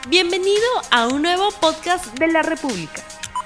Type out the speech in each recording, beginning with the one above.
Bienvenido a un nuevo podcast de la República.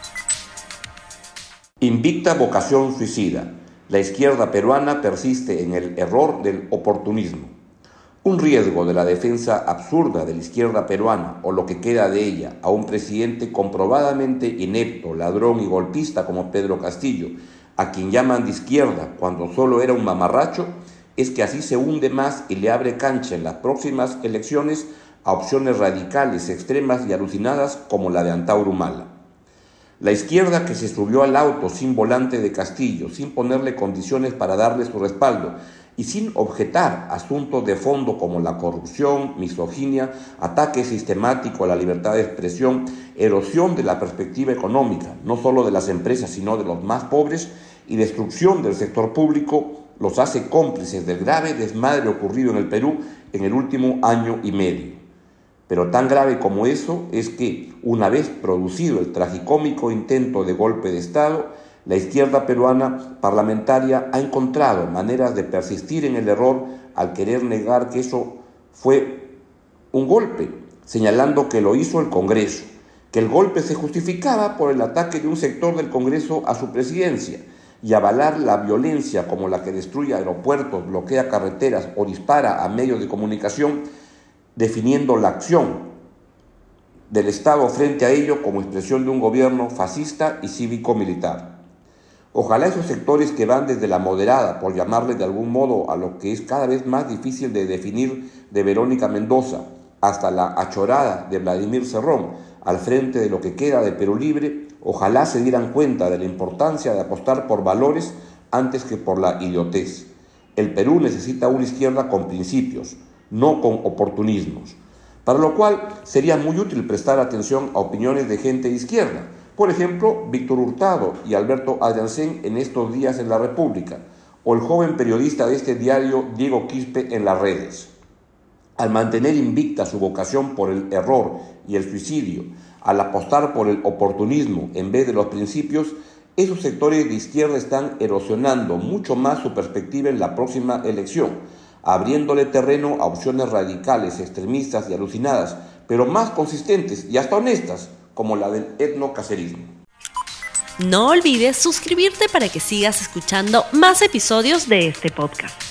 Invicta vocación suicida. La izquierda peruana persiste en el error del oportunismo. Un riesgo de la defensa absurda de la izquierda peruana, o lo que queda de ella, a un presidente comprobadamente inepto, ladrón y golpista como Pedro Castillo, a quien llaman de izquierda cuando solo era un mamarracho, es que así se hunde más y le abre cancha en las próximas elecciones a opciones radicales, extremas y alucinadas como la de Antauro Humala. La izquierda que se subió al auto sin volante de Castillo, sin ponerle condiciones para darle su respaldo y sin objetar asuntos de fondo como la corrupción, misoginia, ataque sistemático a la libertad de expresión, erosión de la perspectiva económica, no solo de las empresas sino de los más pobres, y destrucción del sector público, los hace cómplices del grave desmadre ocurrido en el Perú en el último año y medio. Pero tan grave como eso es que, una vez producido el tragicómico intento de golpe de Estado, la izquierda peruana parlamentaria ha encontrado maneras de persistir en el error al querer negar que eso fue un golpe, señalando que lo hizo el Congreso, que el golpe se justificaba por el ataque de un sector del Congreso a su presidencia, y avalar la violencia como la que destruye aeropuertos, bloquea carreteras o dispara a medios de comunicación, definiendo la acción del Estado frente a ello como expresión de un gobierno fascista y cívico-militar. Ojalá esos sectores que van desde la moderada, por llamarle de algún modo a lo que es cada vez más difícil de definir, de Verónica Mendoza, hasta la achorada de Vladimir Cerrón, al frente de lo que queda de Perú Libre, ojalá se dieran cuenta de la importancia de apostar por valores antes que por la idiotez. El Perú necesita una izquierda con principios, no con oportunismos, para lo cual sería muy útil prestar atención a opiniones de gente de izquierda, por ejemplo, Víctor Hurtado y Alberto Adriancén en estos días en la República, o el joven periodista de este diario Diego Quispe en las redes. Al mantener invicta su vocación por el error y el suicidio, al apostar por el oportunismo en vez de los principios, esos sectores de izquierda están erosionando mucho más su perspectiva en la próxima elección, abriéndole terreno a opciones radicales, extremistas y alucinadas, pero más consistentes y hasta honestas, como la del etnocacerismo. No olvides suscribirte para que sigas escuchando más episodios de este podcast.